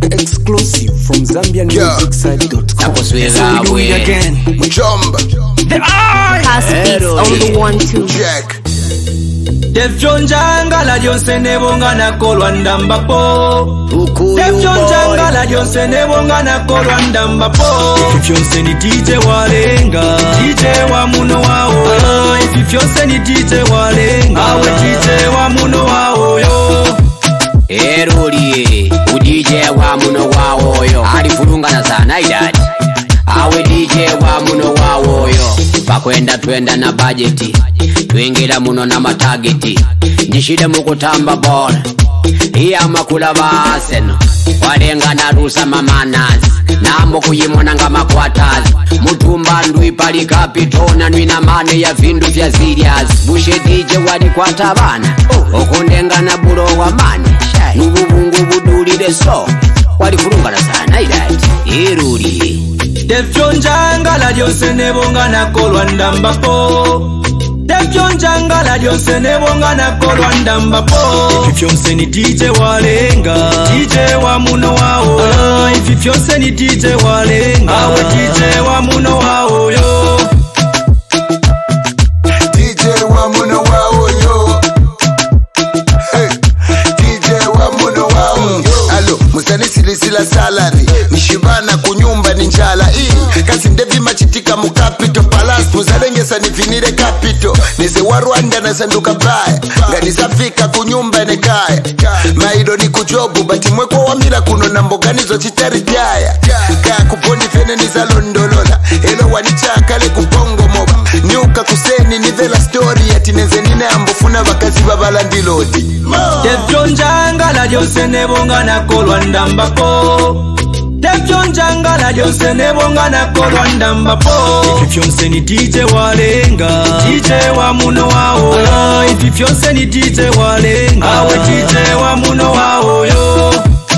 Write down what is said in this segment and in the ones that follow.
Exclusive from ZambianMusicSite.com. So we do it again. Mujomba. The eye. Speaks on the 1-2. Jack. Devjonja ngala jonse nebonga na kolwa ndambapo. Devjonja ngala jonse nebonga na kolwa ndambapo. Ifyonse ni DJ walenga, DJ wa muno wao. Ifyonse ni DJ walenga, awe DJ wa muno wao yo. Eruli, DJ wa muno wao yo. Alifurungana sana idadi. Awe DJ wa muno wao yo. Pakwenda twenda na budgeti. Twingira muno na matageti. Njishide mukutamba bora. Iya makula baseno. Walenga na rusa mamanazi. Nambo kuyimona nga makwatazi. Mutumba ndui pali kapitona. Nwina mane ya vindu vya ziriazi. Bushe DJ wadi kwa tabana. Okundenga na buro wa mane. Nububungu budulire so. Wadi furungana sana idati. Iruri Devjonja ngala jonse nebonga na kolwa ndambapo. Devjonja ngala jonse nebonga na kolwa ndambapo. Ifyonse ni DJ walenga, DJ wa muno wao. Ifyonse ni DJ walenga, awe DJ wa muno wao yo. DJ wa muno wao yo. Hey. DJ wa muno wao yo. Alo, musani silisila salary. Nishibana kunyumba ni njala ii. Kasi mdevi machitika mukapito palas. Muzarengesa nifinire kapito. Nise wa Rwanda na sanduka baya. Ngani safika kunyumba ne kaya. Maido ni kujobu bati mweko wa mila kuno na mboganizo chitari jaya. Kaya kupondi fene ni salondolola. Elo wanichakale kupongo moba. Nyuka kuseni ni vela story. Atineze nine ambofuna wakazi babala ndilodi. Devjonja ngala jonse nebonga na kolwa ndambapo. Devjonja ngala jonse nebonga na kolwa ndambapo. Ifyonse ni DJ walenga, DJ wa muno wao. Ifyonse ni DJ walenga, awe DJ wa muno wao yo.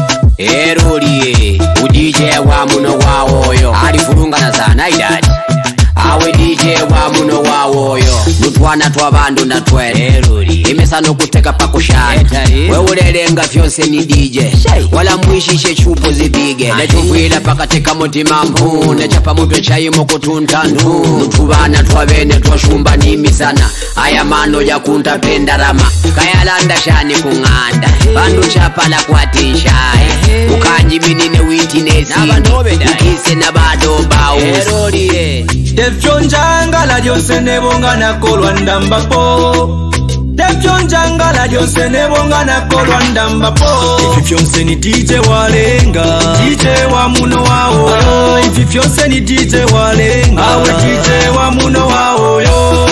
Eruli, DJ wa muno wao yo. Alifurungana sana idadi. Awe DJ wa muno wao yo. Nutwana twa bandu na twere. Eruli imesano kuteka pakushana. Weulelenga fyonse ni DJ. Wala mwishishe chupo zibige. Netuvila pakateka mutima mpu. Nechapa mutwe chayimo kutuntandu. Nutubana twa bene twa shumba nimi sana. Aya mano ya kunta pendarama. Kaya landa shani kunganda. Bandu chapala kwa tishai. Ukanji minine witinesi. Ukise na bado baus. Eruli Devjonja ngala jonse nebonga na kolwa ndambapo. Devjonja ngala jonse nebonga na kolwa ndambapo. Ifyonse ni DJ walenga, DJ wa muno wao. Ifyonse ni DJ walenga, awe DJ wa muno wao yo.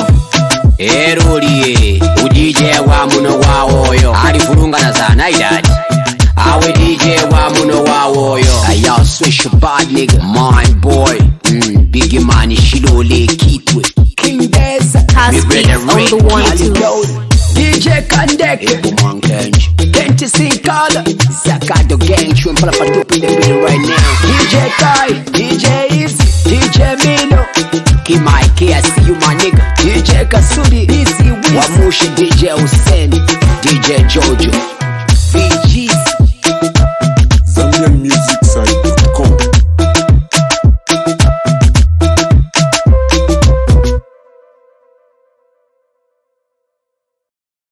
Eruli DJ wa muno wao yo. Alifurungana sana idadi. Awe DJ wa muno wao yo. Aya swish bad nigga. My boy Biggie Money Shilole Kitwe King Deza Speaks on the 1-2. DJ Kandek Ebuman Kench Kenti Sinkala Zakado Gang Chuen Pala Patup in the building right now. DJ Kai DJ Easy DJ Mino Kimai K I see you my nigga. DJ Kasudi DC Wiz Wamushi DJ Hussein DJ Jojo